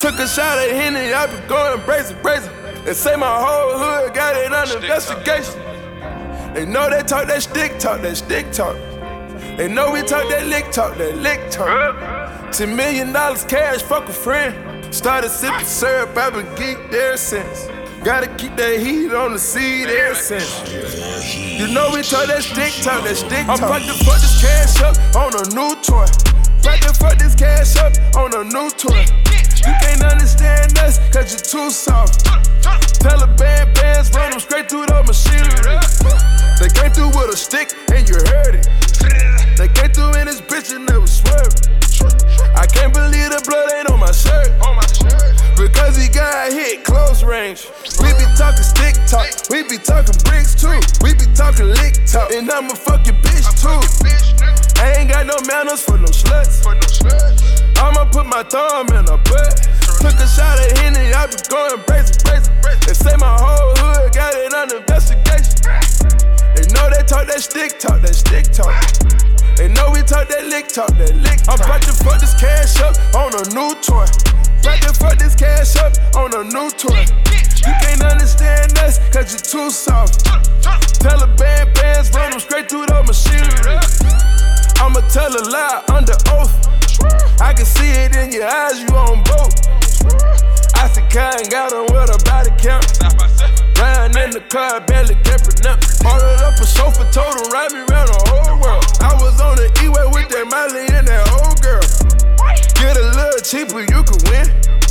Took a shot at Henny, I been going brazen. They say my whole hood got it under investigation. They know they talk that stick talk. They know we talk that lick talk. $10 million cash, fuck a friend. Started sipping syrup, I've been geeked ever since. Gotta keep that heat on the seed ever since. You know we talk that stick talk. I'm about to fuck this cash up on a new toy. About to fuck this cash up on a new toy. You can't understand us, cause you're too soft. Taliban bands run them straight through the machinery. They came through with a stick and you heard it. They came through in this bitch and they was swerving. I can't believe the blood ain't on my shirt. Because he got hit close range. We be talking stick talk, we be talking bricks too. We be talking lick talk, and I'm a fucking bitch too. I ain't got no manners for no sluts. I'ma put my thumb in her butt. Took a shot at Henny, I been going brazen. They say my whole hood got it under investigation. They know they talk that stick talk. They know we talk that lick talk. I'm about to fuck this cash up on a new toy. About to fuck this cash up on a new toy. You can't understand us, cause you're too soft. Taliban bands run them straight through the machinery. I'ma tell a lie under oath. I can see it in your eyes, you on both. I see Kyle got on with a body count. Riding in the car, barely can pronounce. Ordered up a chauffeur, told him ride me around the whole world. I was on the E-way with that Miley and that old girl. Get a little cheaper, you can win.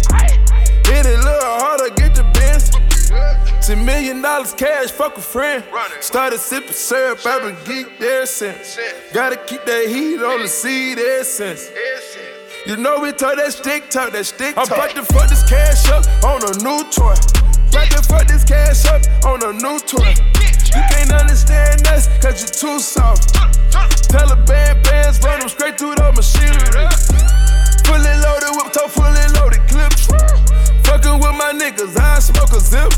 Hit it a little harder, get the Benz. $10 million cash, fuck a friend. Started sipping syrup, I've been geeked ever since. Gotta keep that heat on the seed ever since. You know we talk that stick talk. I'm about to fuck this cash up on a new toy. About to fuck this cash up on a new toy. You can't understand us, cause you're too soft. Taliban bands run them straight through the machinery. Fully loaded whip top, fully loaded clips. Fucking with my niggas, I smoke a zip.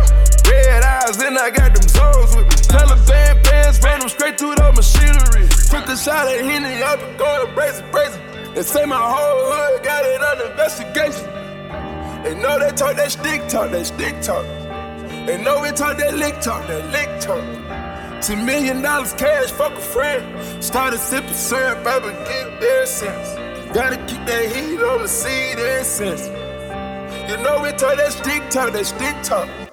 Red eyes, and I got them Zoes with me. Taliban bands run them straight through the machinery. Took a shot at Henny, I been going brazen. They say my whole hood got it under investigation. They know they talk that stick talk. They know we talk that lick talk. $10 million cash, fuck a friend. Started sipping syrup, I've been geeked ever since. Gotta keep that heat on the seed ever since. You know we talk that stick talk.